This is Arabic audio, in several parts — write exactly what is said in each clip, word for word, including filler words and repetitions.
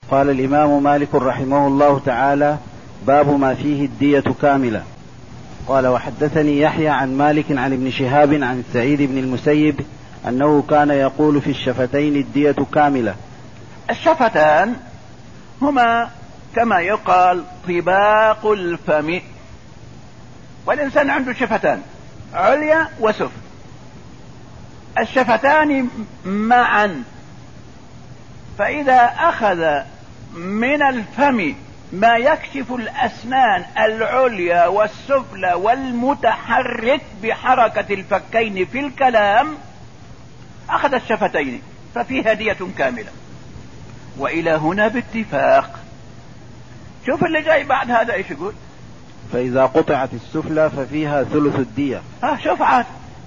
قال الإمام مالك رحمه الله تعالى: باب ما فيه الدية كاملة. قال: وحدثني يحيى عن مالك عن ابن شهاب عن سعيد بن المسيب أنه كان يقول في الشفتين الدية كاملة. الشفتان هما كما يقال طباق الفم، والإنسان عنده شفتان عليا وسفل. الشفتان معا، فإذا أخذ من الفم ما يكشف الأسنان العليا والسفلى والمتحرك بحركة الفكين في الكلام أخذ الشفتين ففيها دية كاملة. وإلى هنا باتفاق. شوف اللي جاي بعد هذا ايش يقول: فإذا قطعت السفلى ففيها ثلث الدية. ها شوف عاد،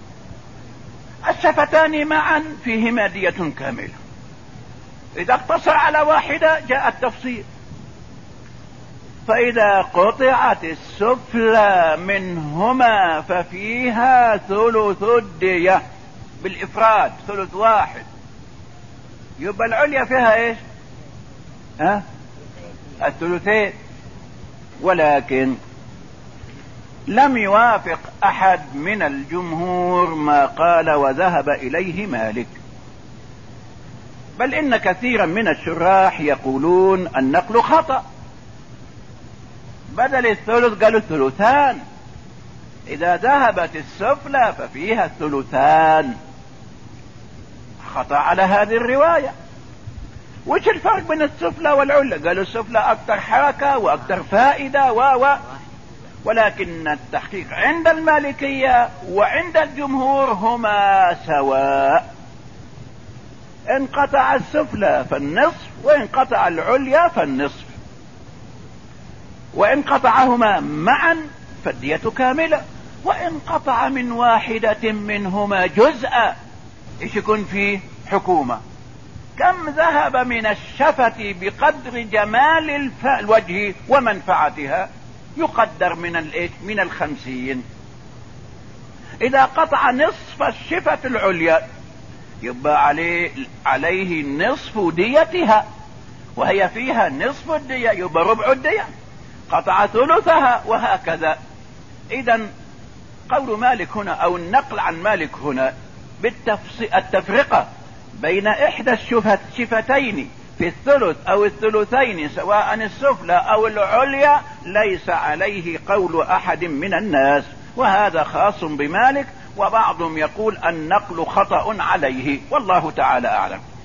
الشفتان معا فيهما دية كاملة. إذا اقتصر على واحدة جاء التفصيل: فإذا قطعت السفلى منهما ففيها ثلث الدية بالإفراد، ثلث واحد. يبقى العليا فيها ايش؟ ها الثلثين. ولكن لم يوافق أحد من الجمهور ما قال وذهب إليه مالك، بل إن كثيرا من الشراح يقولون النقل خطأ، بدل الثلث قالوا الثلثان. إذا ذهبت السفلى ففيها الثلثان، خطأ على هذه الرواية. وش الفرق بين السفلى والعلى؟ قالوا السفلى أكثر حركة وأكثر فائدة و و ولكن التحقيق عند المالكية وعند الجمهور هما سواء. إن قطع السفلى فالنصف، وإن قطع العليا فالنصف، وإن قطعهما معا فالدية كاملة، وإن قطع من واحدة منهما جزءا إيش يكون فيه؟ حكومة. كم ذهب من الشفة بقدر جمال الوجه ومنفعتها؟ يقدر من الايش؟ من الخمسين. إذا قطع نصف الشفة العليا يبقى عليه عليه نصف ديتها، وهي فيها نصف الدية يبقى ربع الدية. قطع ثلثها وهكذا. إذن قول مالك هنا أو النقل عن مالك هنا بالتفرقة بين إحدى الشفتين في الثلث أو الثلثين سواء السفلى أو العليا ليس عليه قول أحد من الناس، وهذا خاص بمالك، وبعضهم يقول النقل خطأ عليه، والله تعالى أعلم.